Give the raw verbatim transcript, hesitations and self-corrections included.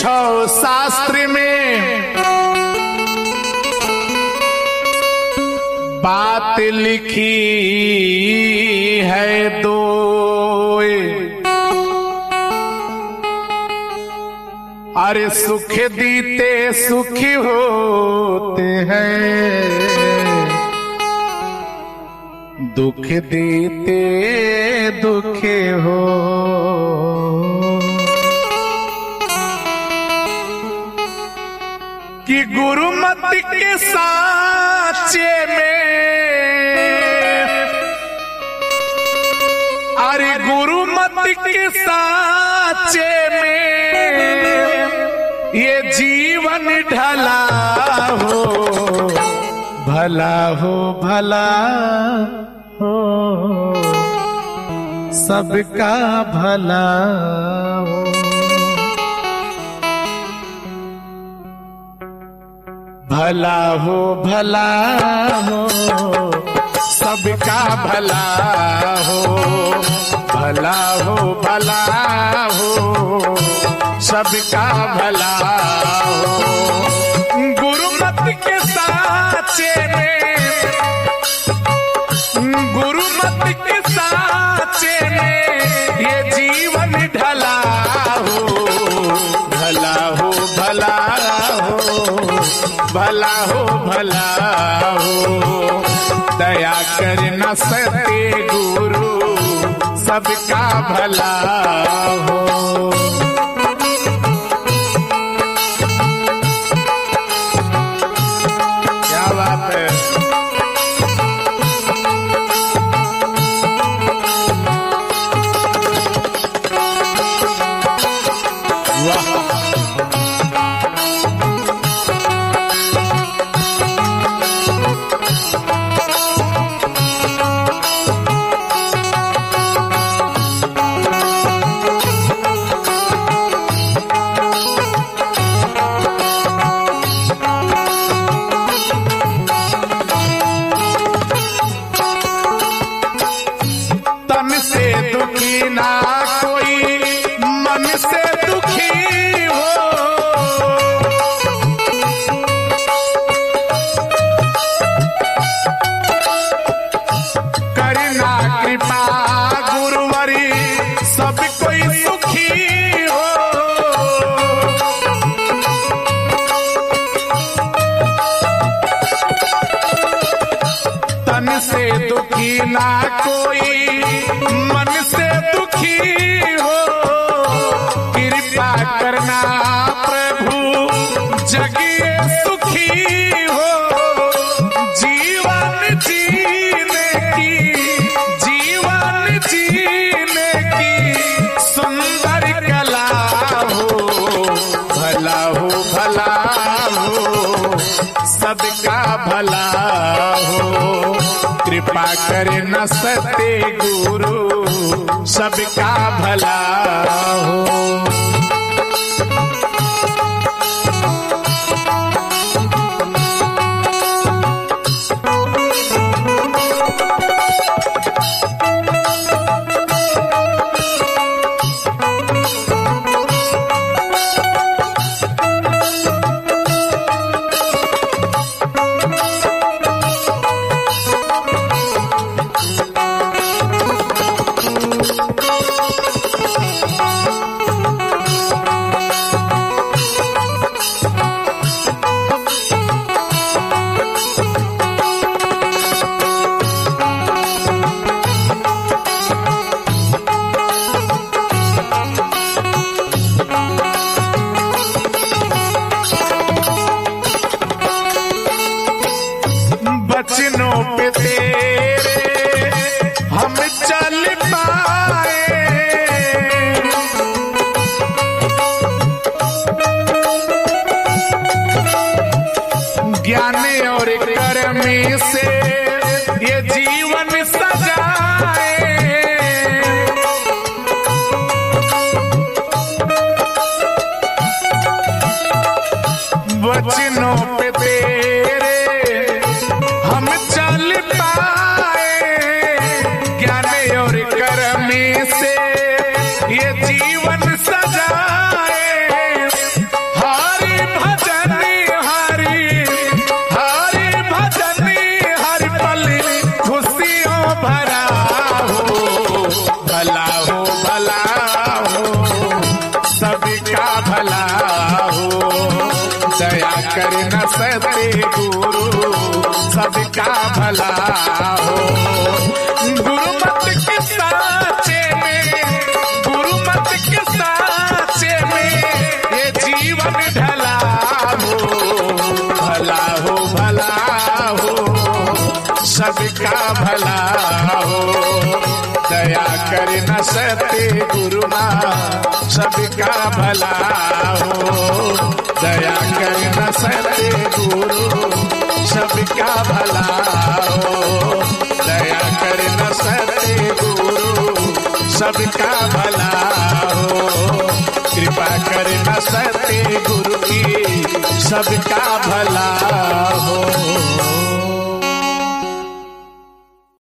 देखो शास्त्र में बात लिखी है दो, अरे सुख दीते सुखी होते हैं, दुख देते दुखी हो। कि गुरुमति के साचे में, अरे गुरुमति के साचे में ये जीवन ढला हो, भला हो भला हो, सबका भला हो। भला हो भला हो, सबका भला हो, भला हो भला हो, सबका भला हो। गुरुमति के साचे में, गुरुमति के साचे में ये जीवन ढला हो, भला हो भला हो, भला हो भला हो। दया कर न सके गुरु, सबका भला हो। क्या बात है। वाह। दुखी ना कोई मन से दुखी हो, करना कृपा गुरुवरी सब कोई सुखी हो। तन से दुखी ना कोई मन से दुखी हो, कृपा करना प्रभु जगिए सुखी हो। जीवन जीने की, जीवन जीने की सुंदर कला हो, भला हो भला हो, सबका भला हो। कृपा करे न सते गुरु, सबका भला हो। वचनों पे तेरे हम चल पाए, ज्ञान और कर्म से ये जीवन सजाए। वचनों पे तेरे हम चल पाए, ज्ञान और कर्म से ये जीवन सजाए। दया कर न सते गुरु सबका भला हो। गुरुमत के साचे में, गुरुमत के साचे में ये जीवन ढला हो। भला हो भला हो सबका भला हो, दया कर न सते गुरु सबका भला हो। दया कर न सते गुरु सबका भला हो। दया कर न सते गुरु सबका भला हो। कृपा कर न सते गुरु की सबका भला